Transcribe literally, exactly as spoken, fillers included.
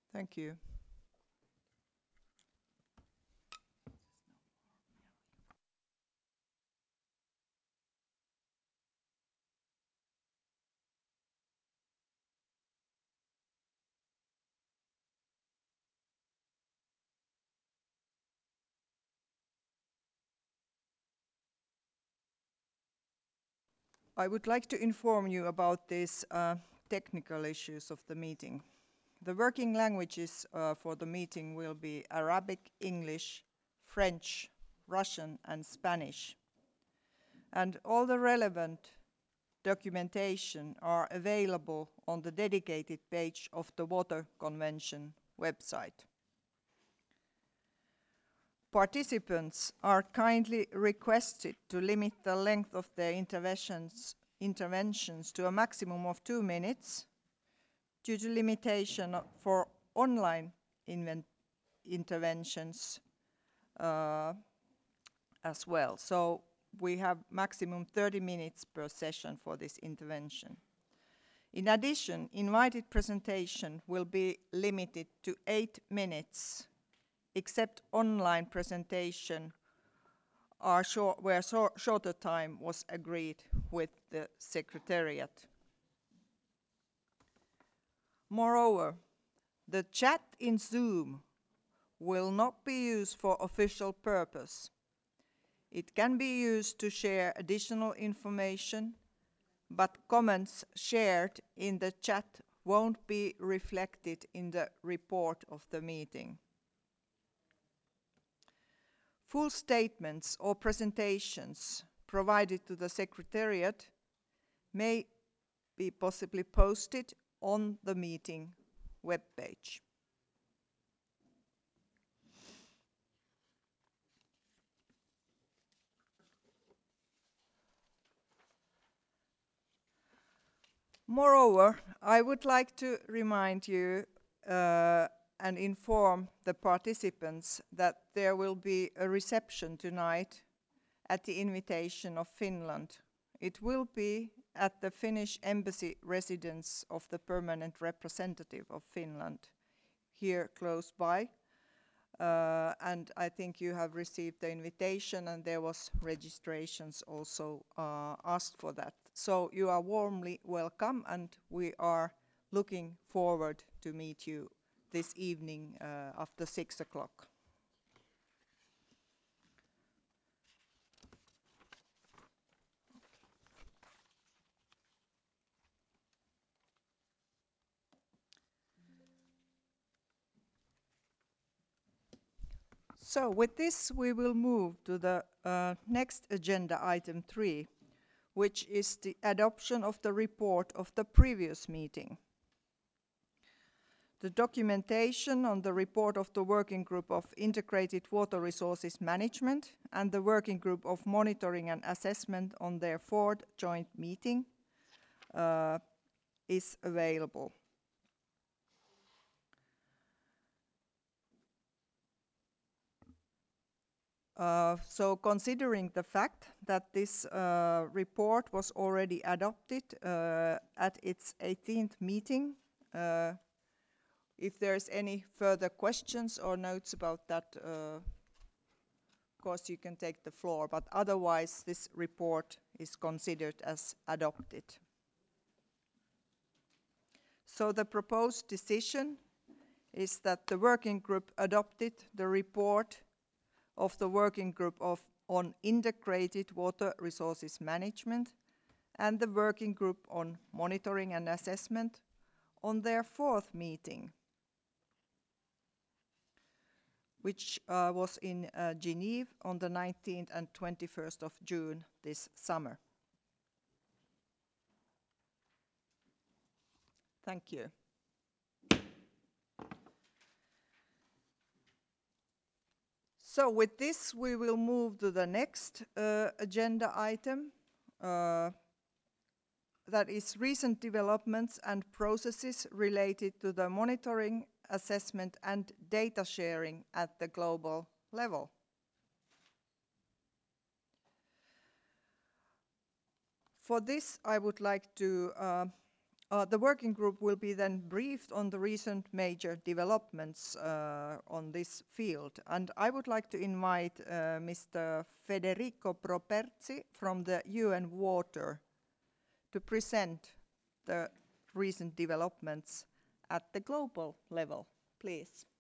Thank you. I would like to inform you about these uh, technical issues of the meeting. The working languages uh, for the meeting will be Arabic, English, French, Russian, and Spanish. And all the relevant documentation are available on the dedicated page of the Water Convention website. Participants are kindly requested to limit the length of their interventions, interventions to a maximum of two minutes due to limitation for online interventions uh, as well. So we have maximum thirty minutes per session for this intervention. In addition, invited presentation will be limited to eight minutes, except online presentation are short, where so, shorter time was agreed with the Secretariat. Moreover, the chat in Zoom will not be used for official purpose. It can be used to share additional information, but comments shared in the chat won't be reflected in the report of the meeting. Full statements or presentations provided to the Secretariat may be possibly posted on the meeting webpage. Moreover, I would like to remind you uh, and inform the participants that there will be a reception tonight at the invitation of Finland. It will be at the Finnish Embassy residence of the permanent representative of Finland, here close by. Uh, and I think you have received the invitation, and there was registrations also uh, asked for that. So you are warmly welcome, and we are looking forward to meet you this evening uh, after six o'clock. So with this, we will move to the uh, next agenda item three, which is the adoption of the report of the previous meeting. The documentation on the report of the Working Group of Integrated Water Resources Management and the Working Group of Monitoring and Assessment on their fourth joint meeting uh, is available. Uh, so considering the fact that this uh, report was already adopted uh, at its eighteenth meeting, uh, if there's any further questions or notes about that, uh, of course you can take the floor, but otherwise this report is considered as adopted. So the proposed decision is that the working group adopted the report of the working group of, on integrated water resources management and the working group on monitoring and assessment on their fourth meeting, which uh, was in uh, Geneva on the nineteenth and twenty-first of June this summer. Thank you. So with this, we will move to the next uh, agenda item. Uh, that is recent developments and processes related to the monitoring, assessment, and data sharing at the global level. For this, I would like to uh, Uh, the working group will be then briefed on the recent major developments uh, on this field. And I would like to invite uh, Mister Federico Properzi from the U N Water to present the recent developments at the global level, please.